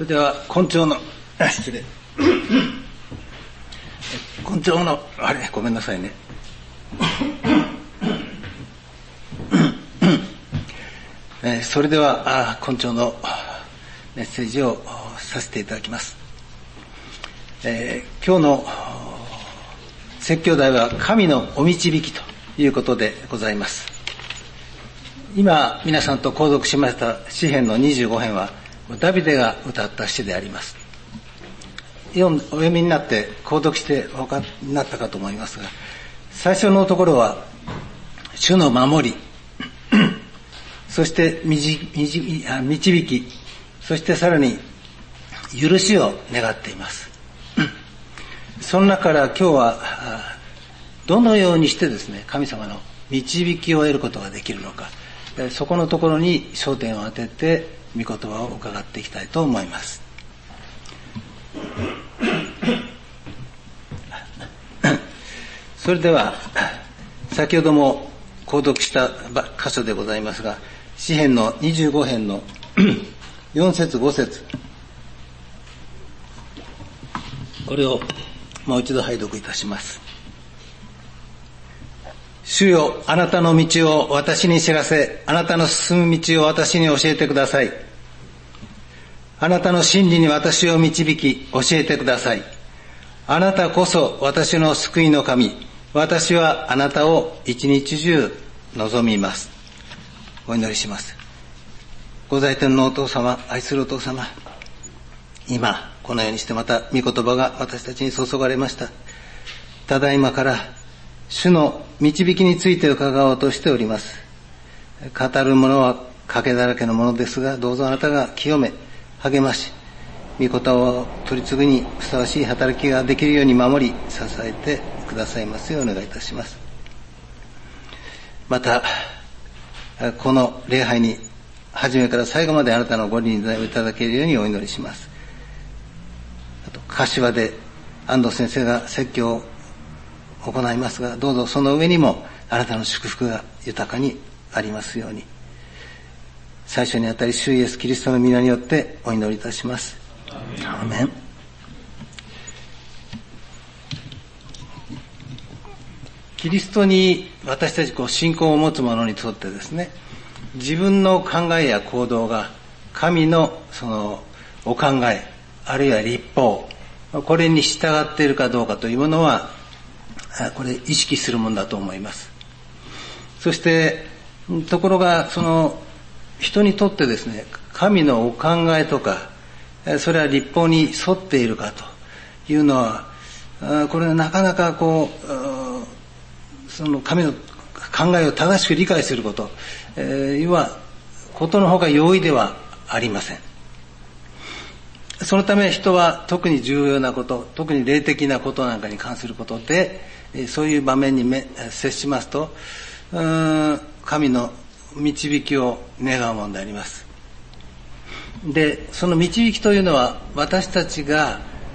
それでは根性の失礼根性のごめんなさいねそれでは根性のメッセージをさせていただきます。今日の説教題は神のお導きということでございます。今皆さんと購読しました詩編の25編はダビデが歌った詩であります。お読みになって購読してお分かりになったかと思いますが、最初のところは主の守りそして導き、そしてさらに許しを願っています。その中から今日はどのようにしてですね、神様の導きを得ることができるのか、そこのところに焦点を当てて御言葉を伺っていきたいと思います。それでは先ほども購読した箇所でございますが、詩編の25編の4節5節、これをもう一度拝読いたします。主よ、あなたの道を私に知らせ、あなたの進む道を私に教えてください。あなたの真理に私を導き教えてください。あなたこそ私の救いの神、私はあなたを一日中望みます。お祈りします。ご在天のお父様、愛するお父様、今このようにしてまた御言葉が私たちに注がれました。ただいまから主の導きについて伺おうとしております。語るものは賭けだらけのものですが、どうぞあなたが清め励まし、御言葉を取り次ぐにふさわしい働きができるように守り支えてくださいますようお願いいたします。またこの礼拝に初めから最後まであなたのご臨在をいただけるようにお祈りします。あと柏で安藤先生が説教を行いますが、どうぞその上にもあなたの祝福が豊かにありますように、最初にあたり主イエスキリストの皆によってお祈りいたします。アーメン。キリストに私たち信仰を持つ者にとってですね、自分の考えや行動が神のそのお考えあるいは律法、これに従っているかどうかというものはこれ意識するものだと思います。そしてところがその人にとってですね、神のお考えとかそれは律法に沿っているかというのは、これはなかなかその神の考えを正しく理解すること、ことの方が容易ではありません。そのため人は特に重要なこと、特に霊的なことなんかに関することで、そういう場面に接しますと、神の導きを願うものであります。で、その導きというのは私たちが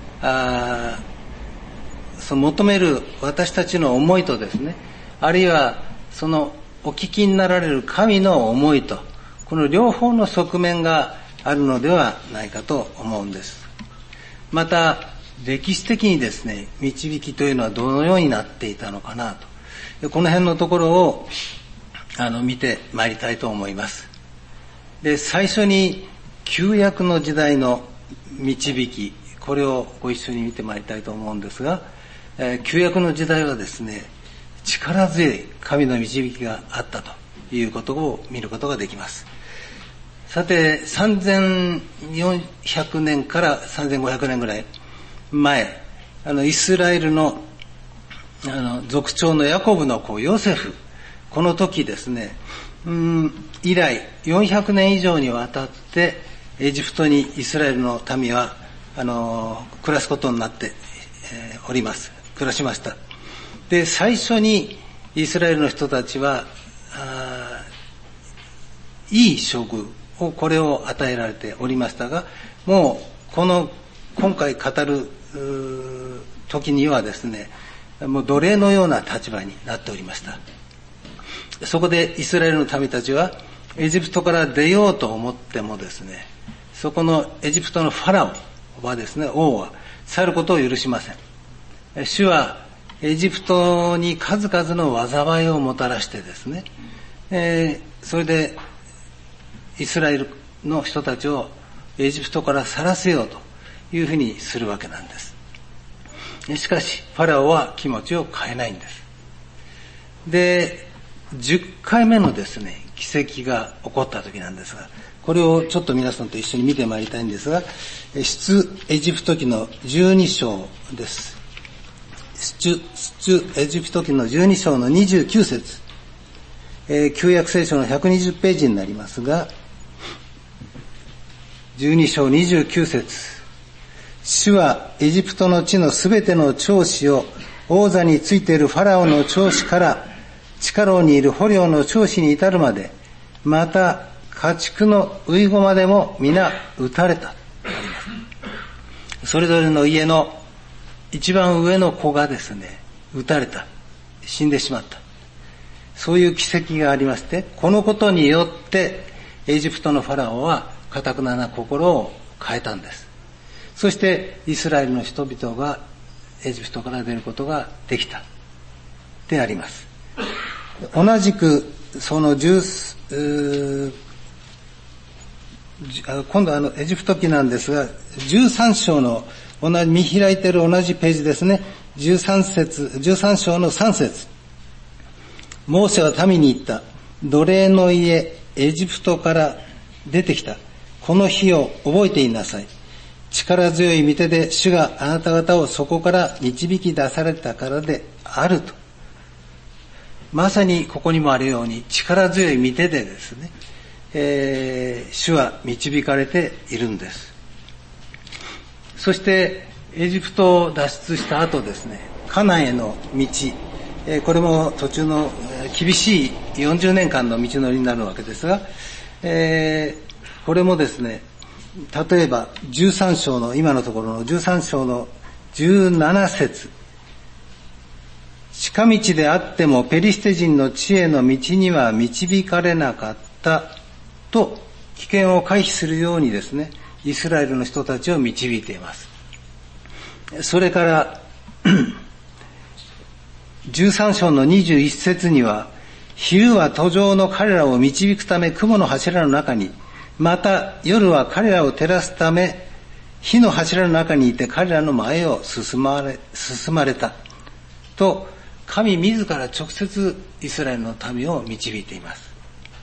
求める私たちの思いとですね、あるいはそのお聞きになられる神の思いと、この両方の側面があるのではないかと思うんです。また歴史的にですね、導きというのはどのようになっていたのかなと、この辺のところを見てまいりたいと思います。で、最初に旧約の時代の導き、これをご一緒に見てまいりたいと思うんですが、旧約の時代はですね、力強い神の導きがあったということを見ることができます。さて、3400年から3500年ぐらい前、イスラエルの族長のヤコブの子ヨセフ、この時ですね、以来400年以上にわたってエジプトにイスラエルの民は暮らすことになっております。暮らしました。で、最初にイスラエルの人たちはいい処遇をこれを与えられておりましたが、もう今回語る時にはですね、もう奴隷のような立場になっておりました。そこでイスラエルの民たちはエジプトから出ようと思ってもですね、そそこのエジプトのファラオはですね、王は去ることを許しません。主はエジプトに数々の災いをもたらしてですね、それでイスラエルの人たちをエジプトから去らせようというふうにするわけなんです。しかしファラオは気持ちを変えないんです。で、10回目のですね、奇跡が起こった時なんですが、これをちょっと皆さんと一緒に見てまいりたいんですが、出エジプト記の12章です。出エジプト記の12章の29節、旧約聖書の120ページになりますが、12章29節、主はエジプトの地のすべての長子を王座についているファラオの長子から地下牢にいる捕虜の長子に至るまで、また家畜の遺子までも皆撃たれた。それぞれの家の一番上の子がですね、撃たれた。死んでしまった。そういう奇跡がありまして、このことによってエジプトのファラオは堅くなな心を変えたんです。そしてイスラエルの人々がエジプトから出ることができたであります。同じくその今度はエジプト記なんですが、13章の見開いている同じページですね。13章の3節。モーセは民に言った。奴隷の家、エジプトから出てきた。この日を覚えていなさい。力強い御手で主があなた方をそこから導き出されたからであると。まさにここにもあるように力強い御手でですね、主は導かれているんです。そしてエジプトを脱出した後ですね、カナンへの道、これも途中の厳しい40年間の道のりになるわけですが、これもですね、例えば13章の今のところの13章の17節、近道であってもペリシテ人の地への道には導かれなかったと危険を回避するようにですね、イスラエルの人たちを導いています。それから13章の21節には、昼は途上の彼らを導くため雲の柱の中に、また夜は彼らを照らすため火の柱の中にいて彼らの前を進まれたと、神自ら直接イスラエルの民を導いています。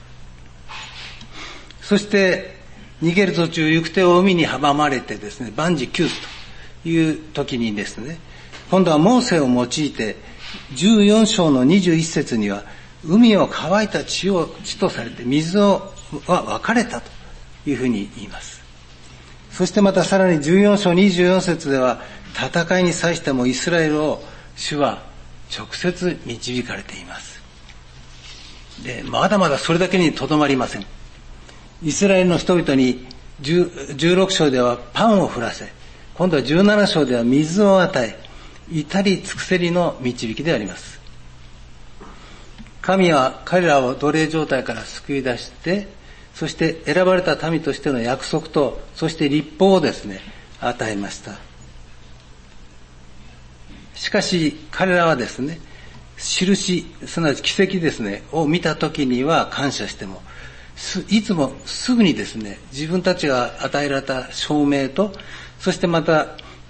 そして逃げる途中行く手を海に阻まれてですね、万事休すという時にですね、今度はモーセを用いて14章の21節には、海を乾いた地とされて水は分かれたというふうに言います。そしてまたさらに14章24節では、戦いに際してもイスラエルを主は直接導かれています。で、まだまだそれだけにとどまりません。イスラエルの人々に16章ではパンを降らせ、今度は17章では水を与え、至り尽くせりの導きであります。神は彼らを奴隷状態から救い出して、そして選ばれた民としての約束と、そして律法をですね、与えました。しかし彼らはですね、印、すなわち奇跡ですね、を見たときには感謝しても、いつもすぐにですね、自分たちが与えられた証明と、そしてまた、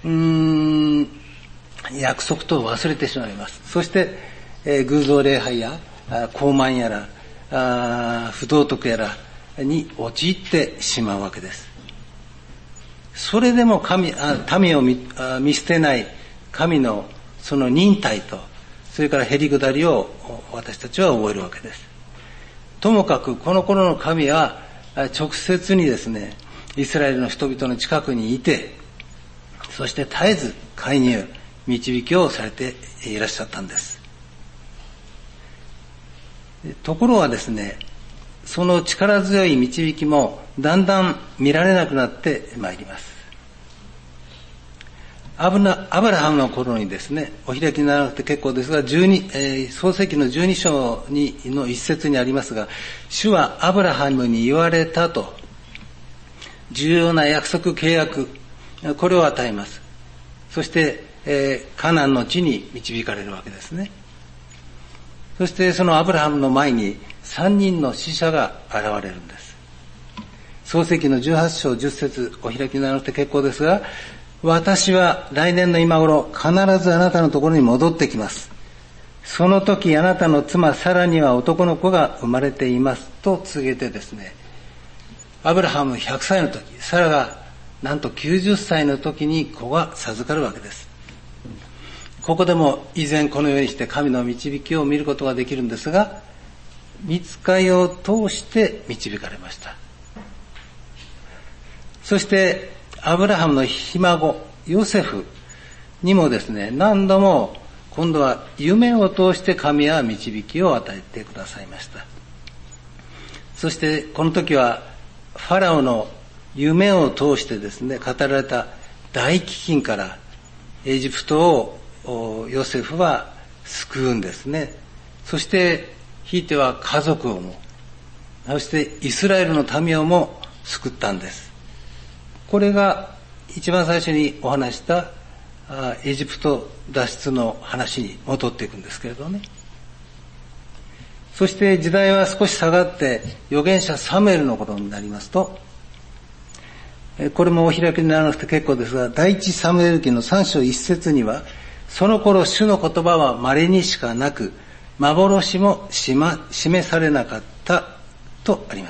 約束と忘れてしまいます。そして、偶像礼拝や傲慢やら不道徳やらに陥ってしまうわけです。それでも民を見捨てない神のその忍耐と、それからへりくだりを私たちは覚えるわけです。ともかくこの頃の神は直接にですね、イスラエルの人々の近くにいて、そして絶えず介入、導きをされていらっしゃったんです。ところがですね、その力強い導きもだんだん見られなくなってまいります。アブラハムの頃にですね、お開きにならなくて結構ですが、創世記の12章の一節にありますが、主はアブラハムに言われたと、 重要な約束契約、これを与えます。そして、カナンの地に導かれるわけですね。そしてそのアブラハムの前に3人の使者が現れるんです。創世記の18章10節お開きにならなくて結構ですが、私は来年の今頃必ずあなたのところに戻ってきます。その時あなたの妻サラには男の子が生まれていますと告げてですね、アブラハム100歳の時、サラがなんと90歳の時に子が授かるわけです。ここでも以前このようにして神の導きを見ることができるんですが、御使いを通して導かれました。そしてアブラハムのひ孫ヨセフにもですね、何度も今度は夢を通して神は導きを与えてくださいました。そしてこの時はファラオの夢を通してですね、語られた大飢饉からエジプトをヨセフは救うんですね。そしてひいては家族をも、そしてイスラエルの民をも救ったんです。これが一番最初にお話したエジプト脱出の話に戻っていくんですけれどね。そして時代は少し下がって預言者サムエルのことになりますと、これもお開きにならなくて結構ですが、第一サムエル記の3章1節には、その頃主の言葉は稀にしかなく、幻も示されなかったとあります。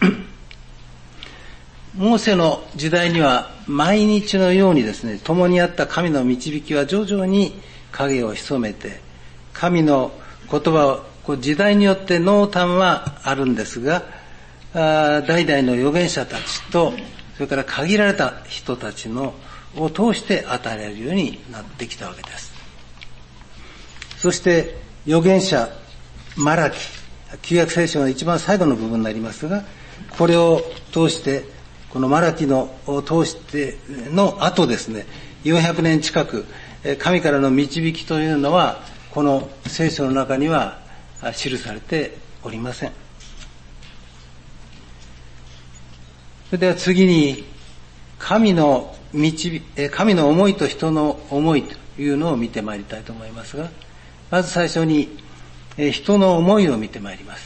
モーセの時代には毎日のようにですね、共にあった神の導きは徐々に影を潜めて、神の言葉を時代によって濃淡はあるんですが、代々の預言者たちと、それから限られた人たちのを通して与えられるようになってきたわけです。そして預言者マラキ、旧約聖書の一番最後の部分になりますが、これを通してこのマラキのを通しての後ですね、400年近く神からの導きというのはこの聖書の中には記されておりません。それでは次に神の思いと人の思いというのを見てまいりたいと思いますが、まず最初に人の思いを見てまいります。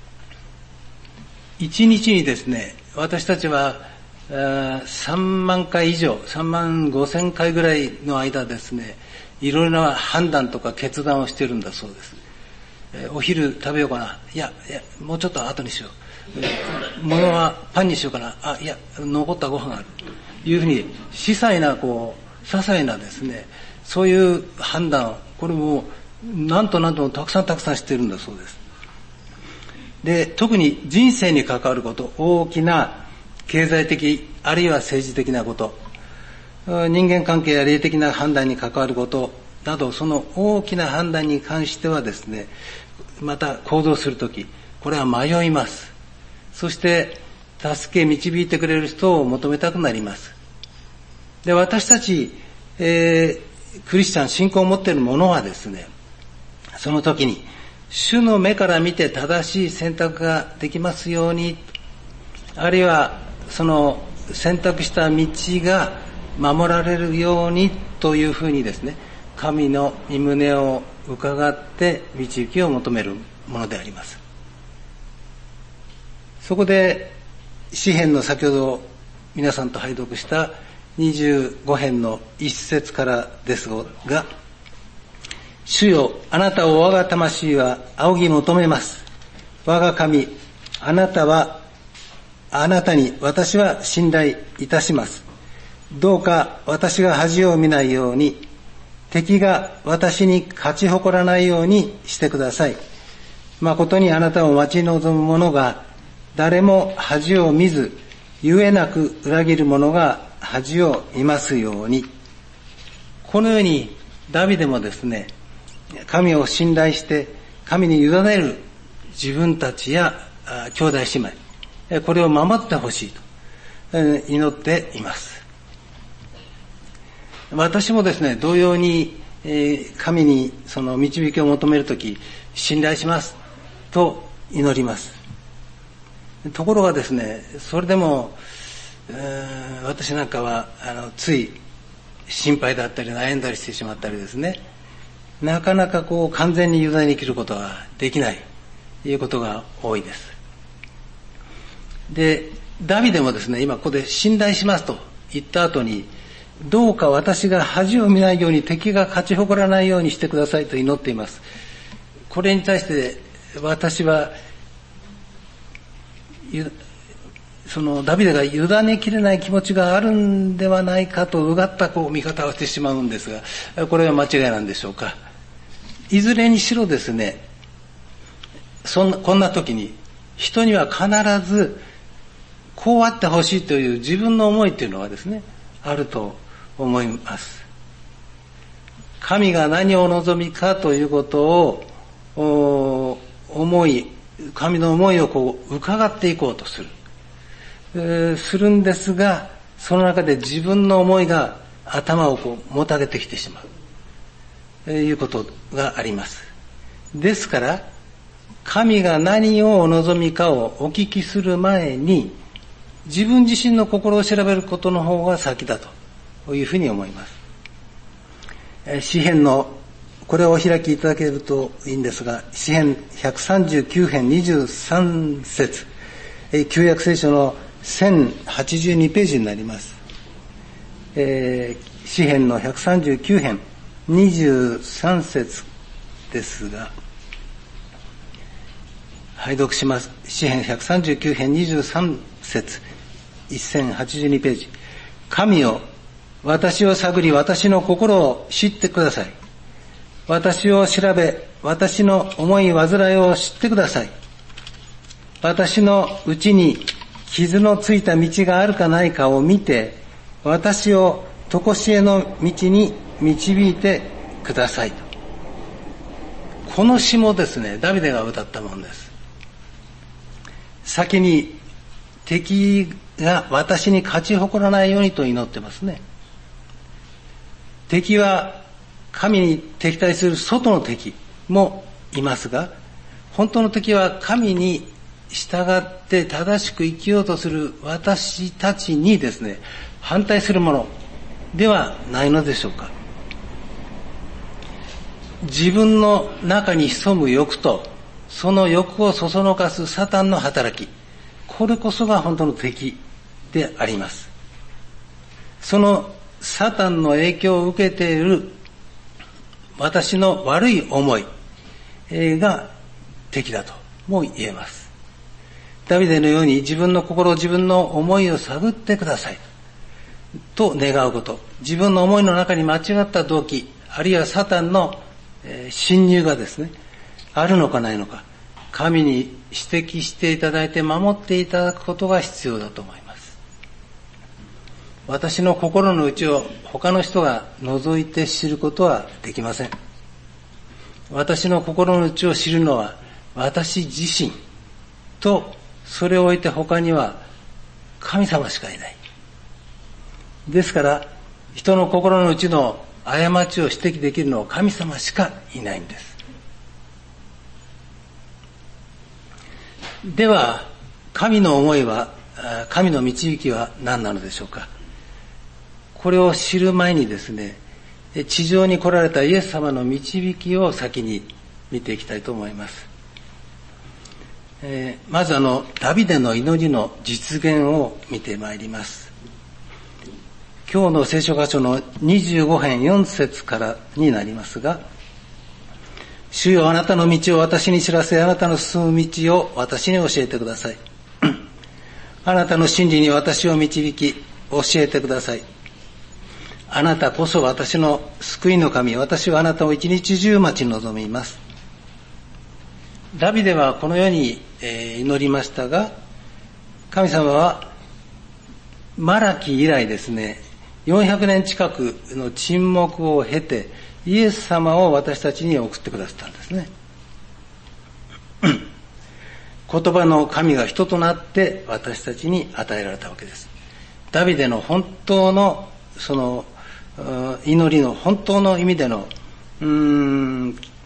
一日にですね、私たちは3万回以上、3万5千回ぐらいの間ですね、いろいろな判断とか決断をしているんだそうです。お昼食べようかな、いやもうちょっと後にしよう、物はパンにしようかな、残ったご飯があるというふうに、些細なですね、そういう判断、これもなんとたくさんしているんだそうです。で、特に人生に関わること、大きな経済的あるいは政治的なこと、人間関係や霊的な判断に関わることなど、その大きな判断に関してはですね、また行動するとき、これは迷います。そして助け導いてくれる人を求めたくなります。で、私たち、クリスチャン、信仰を持っている者はですね、その時に主の目から見て正しい選択ができますように、あるいはその選択した道が守られるようにというふうにですね、神の御胸を伺って導きを求めるものであります。そこで詩編の先ほど皆さんと拝読した25編の1節からですが、主よ、あなたを我が魂は仰ぎ求めます。我が神、あなたに私は信頼いたします。どうか私が恥を見ないように、敵が私に勝ち誇らないようにしてください。誠にあなたを待ち望む者が誰も恥を見ず、ゆえなく裏切る者が恥を見ますように。このようにダビデもですね、神を信頼して神に委ねる自分たちや兄弟姉妹、これを守ってほしいと祈っています。私もですね、同様に神にその導きを求めるとき、信頼しますと祈ります。ところがですね、それでも私なんかはつい心配だったり悩んだりしてしまったりですね、なかなか完全に委ね切ることはできないということが多いです。で、ダビデもですね、今ここで信頼しますと言った後に、どうか私が恥を見ないように敵が勝ち誇らないようにしてくださいと祈っています。これに対して私はそのダビデが委ねきれない気持ちがあるんではないかとうがった見方をしてしまうんですが、これは間違いなんでしょうか。いずれにしろですね、こんな時に人には必ずこうあってほしいという自分の思いというのがですね、あると思います。神が何を望みかということを神の思いを伺っていこうとするんですが、その中で自分の思いが頭をもたげてきてしまうということがあります。ですから神が何をお望みかをお聞きする前に、自分自身の心を調べることの方が先だというふうに思います。詩編のこれをお開きいただけるといいんですが、詩編139編23節、旧約聖書の1082ページになります。詩編の139編23節ですが、拝読します。詩編139編23節、1082ページ。神よ、私を探り、私の心を知ってください。私を調べ、私の思い煩いを知ってください。私のうちに傷のついた道があるかないかを見て、私を常しえの道に導いてくださいと。この詩もですね、ダビデが歌ったものです。先に敵が私に勝ち誇らないようにと祈ってますね。敵は神に敵対する外の敵もいますが、本当の敵は神に従って正しく生きようとする私たちにですね、反対するものではないのでしょうか。自分の中に潜む欲と、その欲をそそのかすサタンの働き、これこそが本当の敵であります。そのサタンの影響を受けている私の悪い思いが敵だとも言えます。ダビデのように自分の心、自分の思いを探ってくださいと願うこと、自分の思いの中に間違った動機、あるいはサタンの侵入がですね、あるのかないのか、神に指摘していただいて守っていただくことが必要だと思います。私の心の内を他の人が覗いて知ることはできません。私の心の内を知るのは私自身と、それを置いて他には神様しかいない。ですから人の心の内の過ちを指摘できるのは神様しかいないんです。では神の思いは、神の導きは何なのでしょうか。これを知る前にですね、地上に来られたイエス様の導きを先に見ていきたいと思います。まずダビデの祈りの実現を見てまいります。今日の聖書箇所の25編4節からになりますが、主よ、あなたの道を私に知らせ、あなたの進む道を私に教えてください。あなたの真理に私を導き教えてください。あなたこそ私の救いの神、私はあなたを一日中待ち望みます。ダビデはこのように祈りましたが、神様はマラキ以来ですね、400年近くの沈黙を経てイエス様を私たちに送ってくださったんですね。言葉の神が人となって私たちに与えられたわけです。ダビデの本当のその祈りの本当の意味での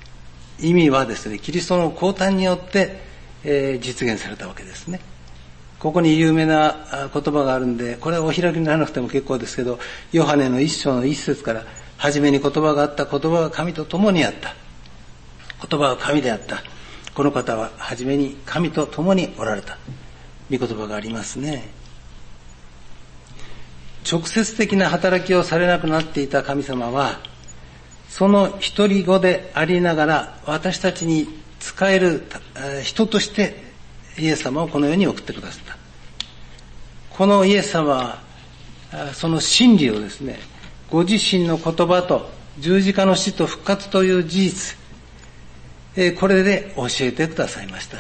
意味はですね、キリストの降誕によって、実現されたわけですね。 ここに有名な言葉があるんで、これはお開きにならなくても結構ですけど、ヨハネの一章の一節から、初めに言葉があった、言葉は神と共にあった。言葉は神であった。この方は初めに神と共におられた。御言葉がありますね。直接的な働きをされなくなっていた神様は、その一人子でありながら私たちに仕える人としてイエス様をこの世に送ってくださった。このイエス様はその真理をですね、ご自身の言葉と十字架の死と復活という事実、これで教えてくださいました。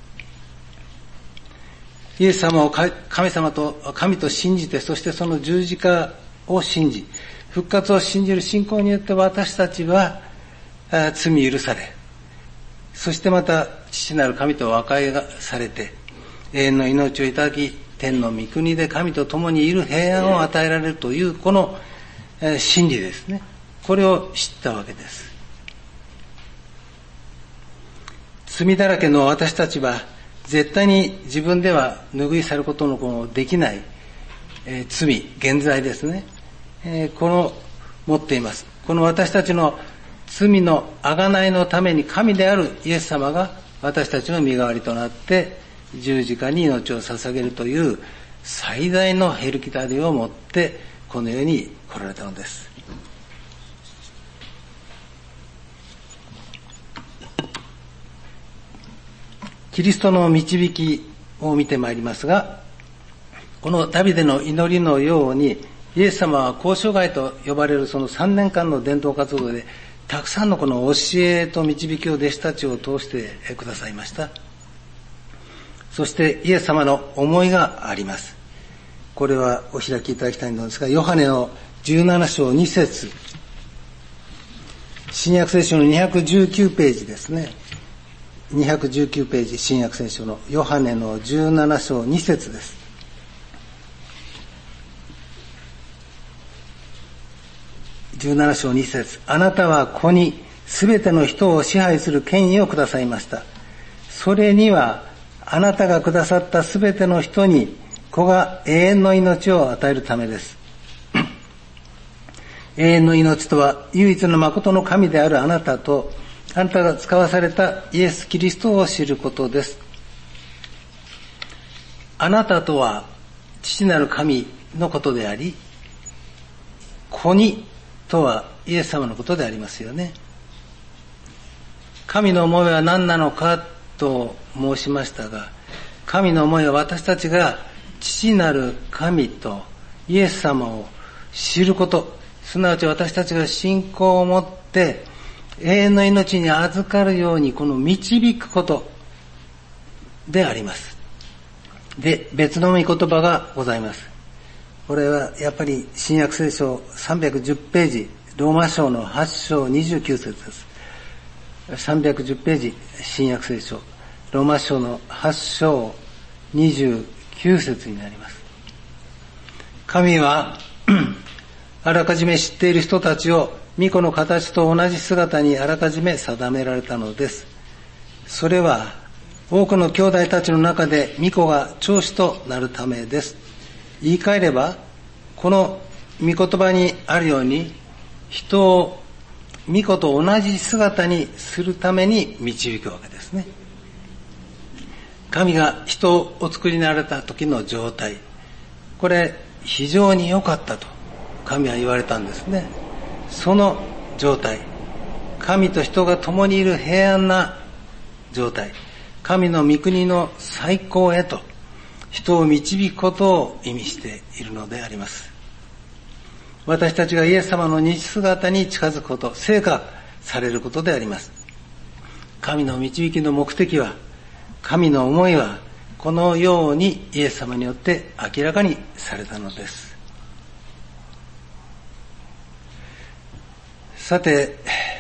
イエス様を神と信じて、そしてその十字架を信じ、復活を信じる信仰によって私たちは罪許され、そしてまた父なる神と和解がされて、永遠の命をいただき、天の御国で神と共にいる平安を与えられるというこの真理ですね。これを知ったわけです。罪だらけの私たちは絶対に自分では拭い去ることのできない、罪、現在ですね、この持っています。この私たちの罪の贖いのために神であるイエス様が私たちの身代わりとなって十字架に命を捧げるという最大のヘルキタリを持ってこの世に来られたのです。キリストの導きを見てまいりますが、このダビデの祈りのようにイエス様は交渉外と呼ばれるその3年間の伝道活動でたくさんのこの教えと導きを弟子たちを通してくださいました。そしてイエス様の思いがあります。これはお開きいただきたいのですが、ヨハネの17章2節、新約聖書の219ページですね。219ページ、新約聖書のヨハネの17章2節です。17章2節、あなたは子にすべての人を支配する権威をくださいました。それにはあなたがくださったすべての人に子が永遠の命を与えるためです。永遠の命とは唯一の誠の神であるあなたと、あなたが使わされたイエス・キリストを知ることです。あなたとは父なる神のことであり、子にとはイエス様のことでありますよね。神の思いは何なのかと申しましたが、神の思いは私たちが父なる神とイエス様を知ること、すなわち私たちが信仰を持って永遠の命に預かるようにこの導くことであります。で、別の御言葉がございます。これはやっぱり新約聖書310ページ、ローマ書の8章29節です。310ページ、新約聖書、ローマ書の8章29節になります。神はあらかじめ知っている人たちを御子の形と同じ姿にあらかじめ定められたのです。それは多くの兄弟たちの中で御子が長子となるためです。言い換えれば、この御言葉にあるように、人を御子と同じ姿にするために導くわけですね。神が人をお作りになられた時の状態、これ非常に良かったと神は言われたんですね。その状態、神と人が共にいる平安な状態、神の御国の最高へと人を導くことを意味しているのであります。私たちがイエス様の日姿に近づくこと、成果されることであります。神の導きの目的は、神の思いはこのようにイエス様によって明らかにされたのです。さて、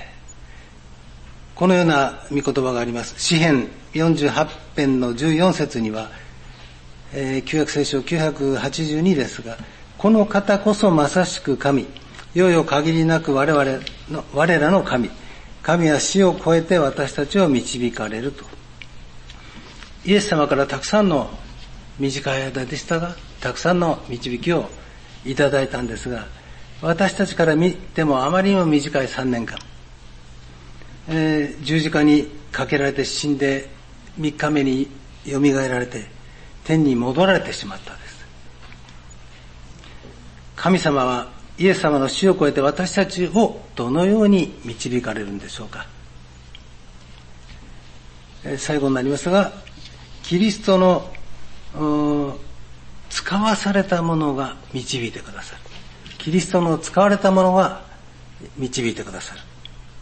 このような御言葉があります。詩編48編の14節には、旧約聖書982ですが、この方こそまさしく神、よよ限りなく我らの神、神は死を超えて私たちを導かれると。イエス様からたくさんの短い間でしたが、たくさんの導きをいただいたんですが、私たちから見てもあまりにも短い3年間、十字架にかけられて死んで3日目によみがえられて天に戻られてしまったんです。神様はイエス様の死を超えて私たちをどのように導かれるんでしょうか。最後になりますが、キリストの使わされたものが導いてくださる。キリストの使われたものが導いてくださる。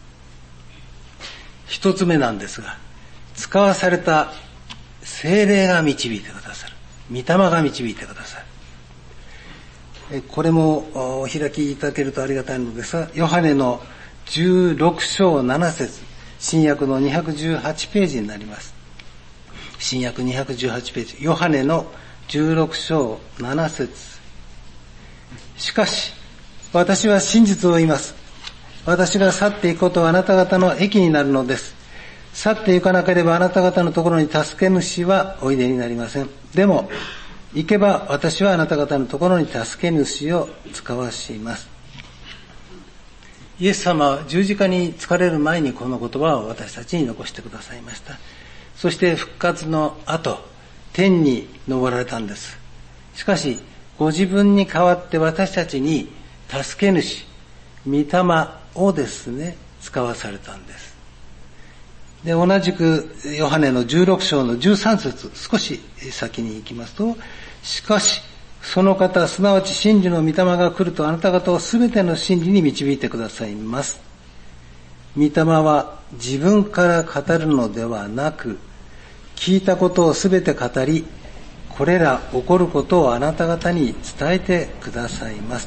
一つ目なんですが、使わされた聖霊が導いてくださる。御霊が導いてくださる。これもお開きいただけるとありがたいのですが、ヨハネの16章7節、新約の218ページになります。新約218ページ、ヨハネの16章7節。しかし、私は真実を言います。私が去っていくことはあなた方の益になるのです。去っていかなければあなた方のところに助け主はおいでになりません。でも、行けば私はあなた方のところに助け主を使わします。イエス様は十字架につかれる前にこの言葉を私たちに残してくださいました。そして復活の後、天に昇られたんです。しかし、ご自分に代わって私たちに助け主、御霊をですね、使わされたんです。で、同じくヨハネの16章の13節、少し先に行きますと、しかし、その方、すなわち真理の御霊が来るとあなた方をすべての真理に導いてくださいます。御霊は自分から語るのではなく、聞いたことをすべて語り、これら起こることをあなた方に伝えてくださいます。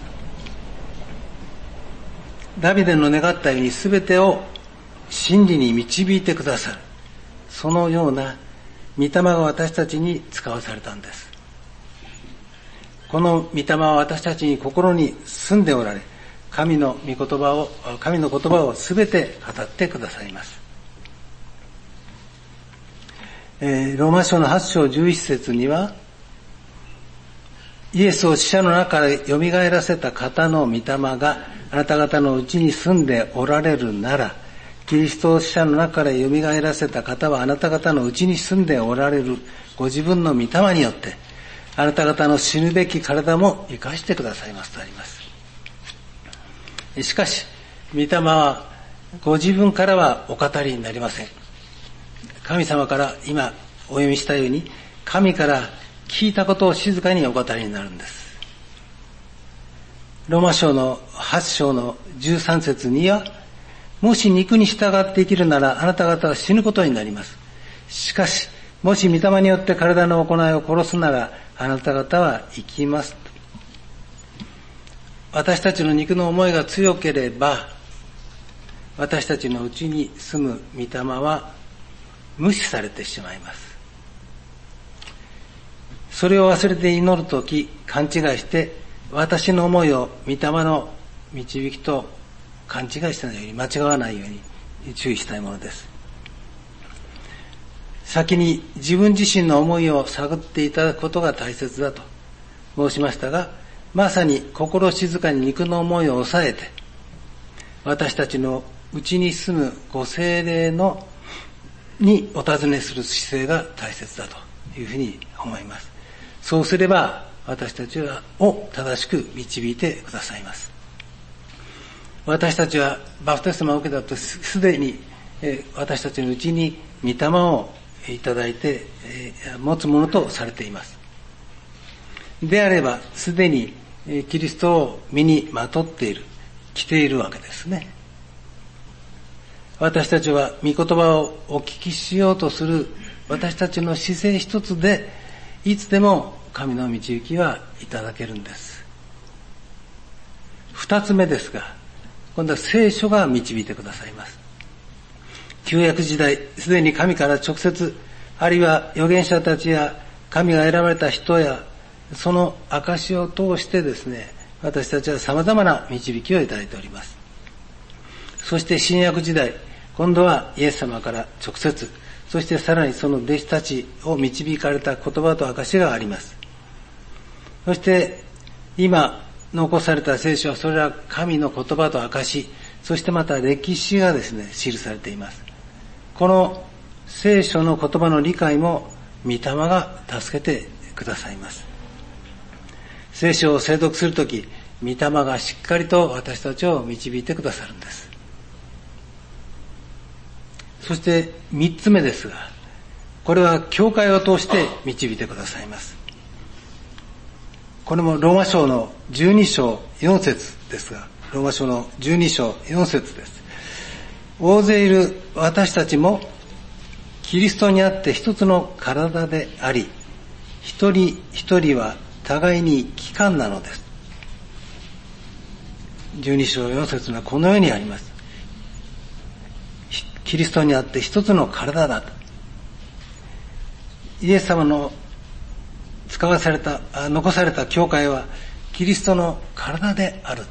ダビデの願ったようにすべてを真理に導いてくださる。そのような御霊が私たちに使わされたんです。この御霊は私たちに心に住んでおられ、神の言葉をすべて語ってくださいます。ローマ書の8章11節には、イエスを死者の中から蘇らせた方の御霊があなた方のうちに住んでおられるなら、キリストを死者の中から蘇らせた方はあなた方のうちに住んでおられるご自分の御霊によって、あなた方の死ぬべき体も生かしてくださいますとあります。しかし、御霊はご自分からはお語りになりません。神様から今お読みしたように、神から聞いたことを静かにお語りになるんです。ローマ書の8章の13節には、もし肉に従って生きるならあなた方は死ぬことになります。しかし、もし御霊によって体の行いを殺すならあなた方は生きます。私たちの肉の思いが強ければ、私たちのうちに住む御霊は無視されてしまいます。それを忘れて祈るとき、勘違いして私の思いを御霊の導きと勘違いしたように、間違わないように注意したいものです。先に自分自身の思いを探っていただくことが大切だと申しましたが、まさに心静かに肉の思いを抑えて、私たちのうちに住むご聖霊にお尋ねする姿勢が大切だというふうに思います。そうすれば私たちを正しく導いてくださいます。私たちはバプテスマを受けたとすでに私たちのうちに御霊をいただいて持つものとされています。であればすでにキリストを身にまとっている、着ているわけですね。私たちは御言葉をお聞きしようとする私たちの姿勢一つでいつでも神の導きはいただけるんです。二つ目ですが、今度は聖書が導いてくださいます。旧約時代、すでに神から直接、あるいは預言者たちや神が選ばれた人やその証を通してですね、私たちは様々な導きをいただいております。そして新約時代、今度はイエス様から直接、 そしてさらにその弟子たちを導かれた言葉と証があります。そして今残された聖書はそれは神の言葉と証、そしてまた歴史がですね、記されています。この聖書の言葉の理解も御霊が助けてくださいます。聖書を精読するとき、御霊がしっかりと私たちを導いてくださるんです。そして三つ目ですが、これは教会を通して導いてくださいます。これもローマ書の12章4節ですが、ローマ書の12章4節です。大勢いる私たちもキリストにあって一つの体であり、一人一人は互いに器官なのです。12章4節はこのようにあります。キリストにあって一つの体だと。イエス様の残された教会はキリストの体である。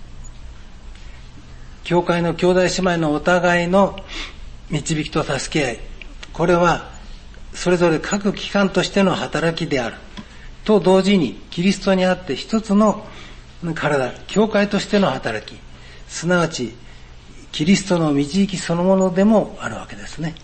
教会の兄弟姉妹のお互いの導きと助け合い、これはそれぞれ各機関としての働きであると同時に、キリストにあって一つの体、教会としての働き、すなわちキリストの導きそのものでもあるわけですね。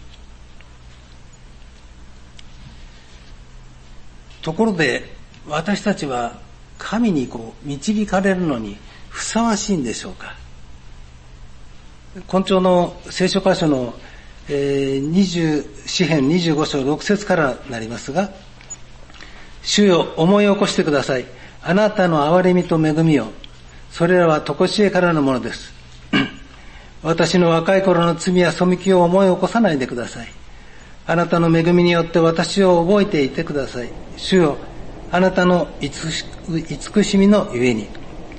ところで私たちは神に導かれるのにふさわしいんでしょうか。今朝の聖書箇所の詩編25章6節からなりますが、主よ、思い起こしてください。あなたの憐れみと恵みよ、それらは常しえからのものです。私の若い頃の罪や背きを思い起こさないでください。あなたの恵みによって私を覚えていてください。主よ、あなたの慈しみのゆえに。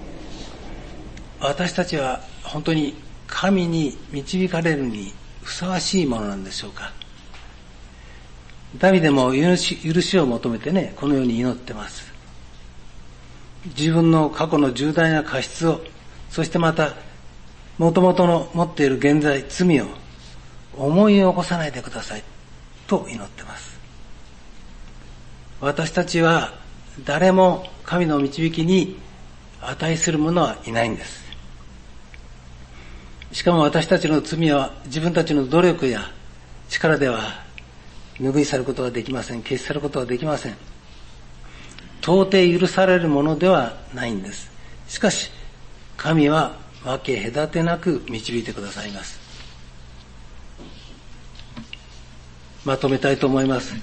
私たちは本当に神に導かれるにふさわしいものなんでしょうか。ダビデも許しを求めてね、このように祈ってます。自分の過去の重大な過失を、そしてまた元々の持っている現在罪を思い起こさないでくださいと祈ってます。私たちは誰も神の導きに値する者はいないんです。しかも私たちの罪は自分たちの努力や力では拭い去ることはできません。消し去ることはできません。到底許されるものではないんです。しかし神は分け隔てなく導いてくださいます。まとめたいと思います。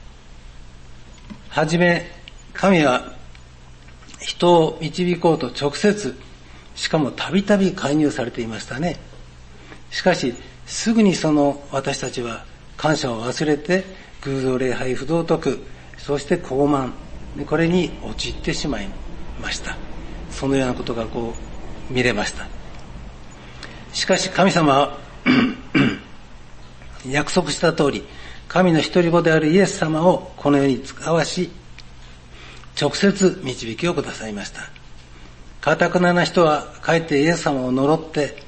はじめ、神は人を導こうと直接、しかもたびたび介入されていましたね。しかしすぐにその私たちは感謝を忘れて偶像礼拝、不道徳、そして傲慢、これに陥ってしまいました。そのようなことが見れました。しかし神様は約束した通り、神の一人子であるイエス様をこの世に使わし、直接導きをくださいました。堅な人はかえってイエス様を呪って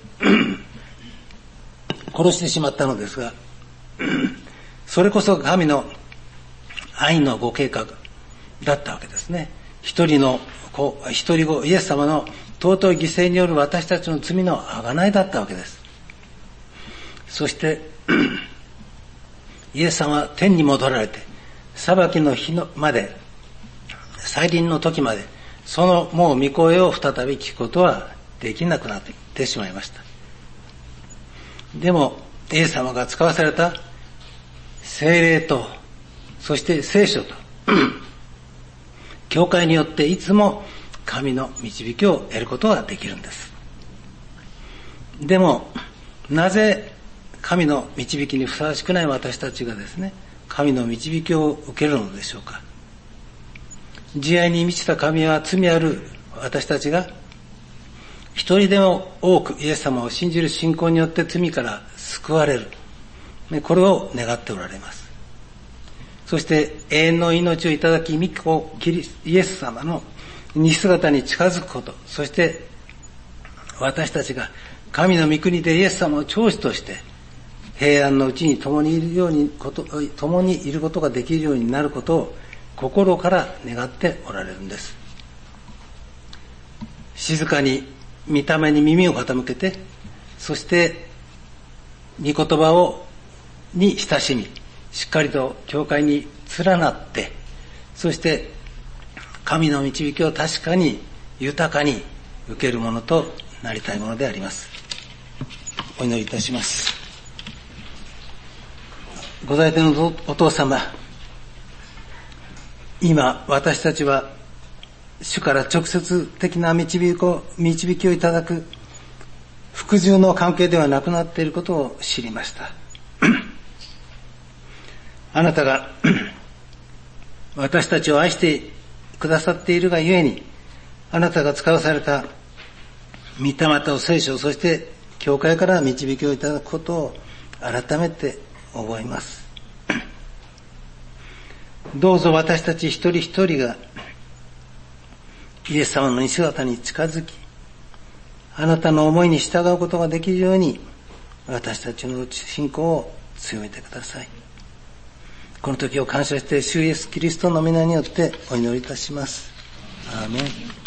殺してしまったのですが、それこそ神の愛のご計画だったわけですね。一人子イエス様の尊い犠牲による私たちの罪の贖いだったわけです。そしてイエス様は天に戻られて、裁きの日まで、再臨の時まで、そのもう御声を再び聞くことはできなくなってしまいました。でもイエス様が使わされた聖霊と、そして聖書と教会によっていつも神の導きを得ることができるんです。でもなぜ神の導きにふさわしくない私たちがですね、神の導きを受けるのでしょうか。慈愛に満ちた神は罪ある私たちが一人でも多くイエス様を信じる信仰によって罪から救われる、これを願っておられます。そして永遠の命をいただき、御子イエス様の似姿に近づくこと、そして私たちが神の御国でイエス様を長子として平安のうちに共にいることができるようになることを心から願っておられるんです。静かに御霊に耳を傾けて、そして御言葉に親しみ、しっかりと教会に連なって、そして神の導きを確かに豊かに受けるものとなりたいものであります。お祈りいたします。ご在天のお父様、今私たちは主から直接的な導きをいただく服従の関係ではなくなっていることを知りました。あなたが私たちを愛してくださっているがゆえに、あなたが使わされた御霊と聖書、そして教会から導きをいただくことを改めて覚えます。どうぞ私たち一人一人がイエス様の御姿に近づき、あなたの思いに従うことができるように、私たちの信仰を強めてください。この時を感謝して、主イエスキリストの皆によってお祈りいたします。アーメン。